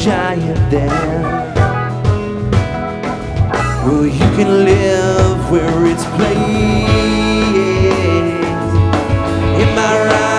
giant there. Well, you can live where it's playing. Am I right?